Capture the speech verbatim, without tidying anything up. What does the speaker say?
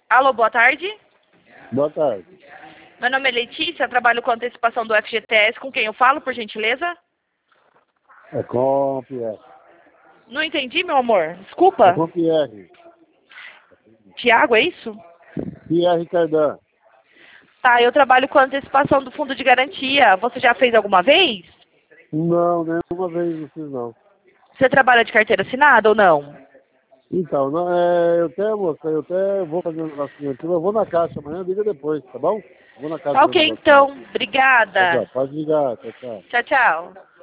Alô, boa tarde. Boa tarde. Meu nome é Letícia, trabalho com antecipação do F G T S. Com quem eu falo, por gentileza? É com Pierre. Não entendi, meu amor. É Desculpa. com Pierre. Tiago, é isso? Pierre Cardan. Tá, eu trabalho com antecipação do fundo de garantia. Você já fez alguma vez? Não, nenhuma vez não fiz não. Você trabalha de carteira assinada ou não? Então, não, é, eu até, moça, eu até vou fazer um negocinho aqui, mas eu vou na caixa amanhã, liga depois, tá bom? Vou na casa Tá fazer um ok, negocinho. então. Obrigada. Tchau, tchau. Pode ligar, tchau, tchau. Tchau, tchau.